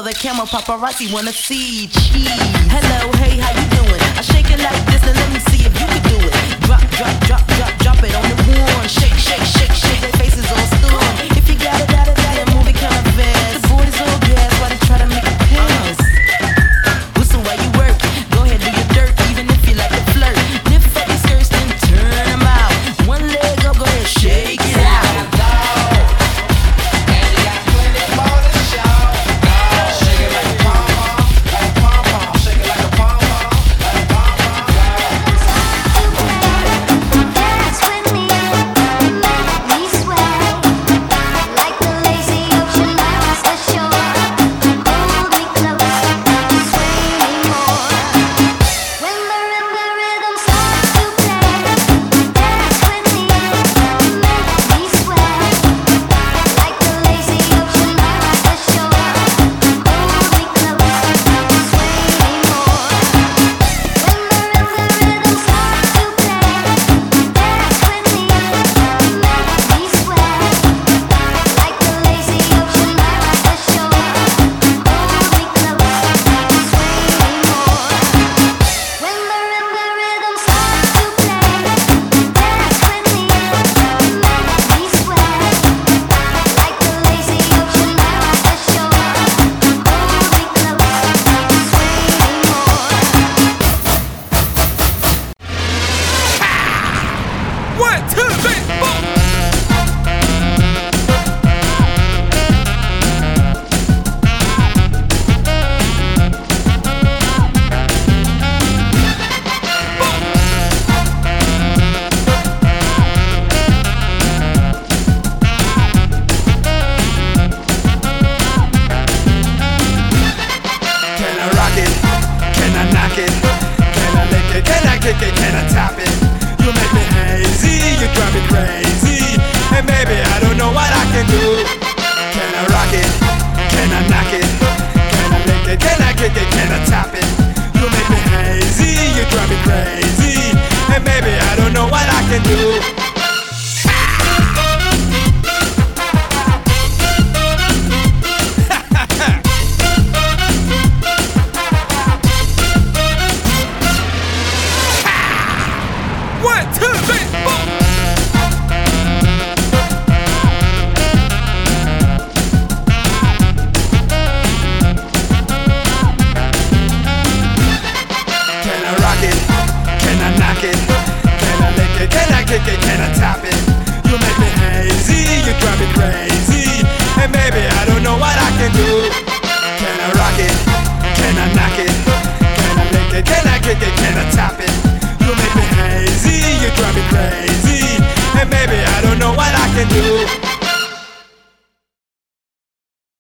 the camera, paparazzi wanna see. Cheese. Hello, hey, how you doing? I shake it like this and let me see if you can do it. Drop, drop, drop, drop, drop it on the one. Shake, shake, shake, shake. Their faces all stun. If you got it, then move it kinda fast. The boys all gas while they try to make a pass. Whistle while you work. Go ahead, do your dirt, even if you like to flirt. Lift up your skirts, then turn them out. One leg up, go ahead, shake it out. Can I tap it? You make me hazy, you drive me crazy. And baby, I don't know what I can do. Can I rock it? Can I knock it? Can I lick it? Can I kick it? Can I tap it? You make me hazy, you drive me crazy. And baby, I don't know what I can do. Can I tap it? You make me hazy, you drive me crazy. And baby, I don't know what I can do. Can I rock it? Can I knock it? Can I lick it? Can I kick it?